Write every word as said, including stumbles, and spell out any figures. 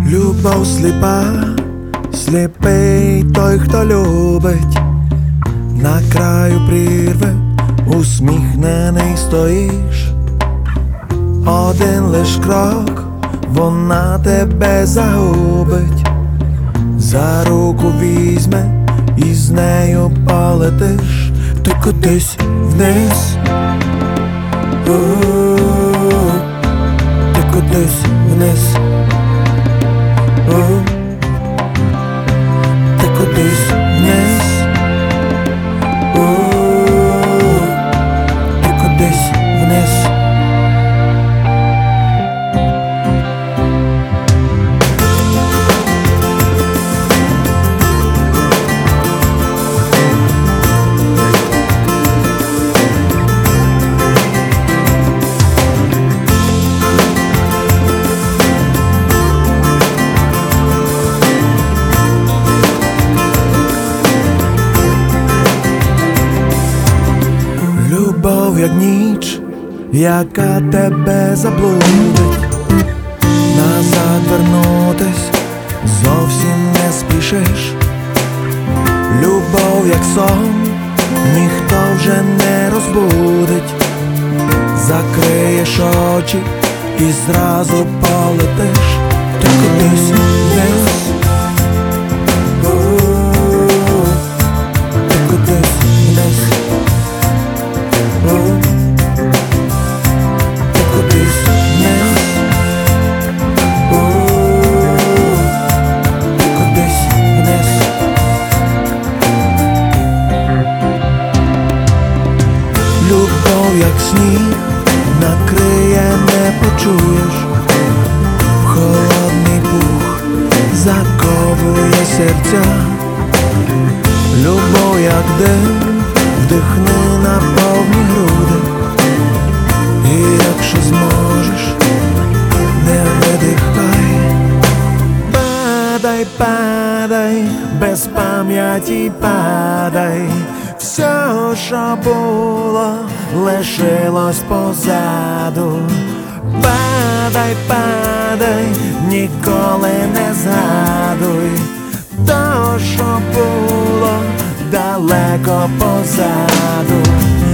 Любов сліпа, сліпий той, хто любить, на краю прірви усміхнений стоїш. Один лиш крок, вона тебе загубить, за руку візьме і з нею полетиш ти кудись вниз. У-у-у, ти кудись вниз. У-у-у, ти кудись вниз. У-у-у, ти кудись вниз. Любов, як ніч, яка тебе заблудить, назад вернутись зовсім не спішиш. Любов, як сон, ніхто вже не розбудить, закриєш очі і зразу полетиш ти кудись вниз. Ти кудись вниз. Ти кудись вниз. Ти кудись вниз. Любов, як сніг, накриє, не почуєш, в холодний пух заковує серця. Любов, як дим, вдихни на повні груди, і якщо зможеш, не видихай. Падай, падай, без пам'яті падай, все, що було, лишилось позаду. Падай, падай, ніколи не згадуй то, що було далеко позаду.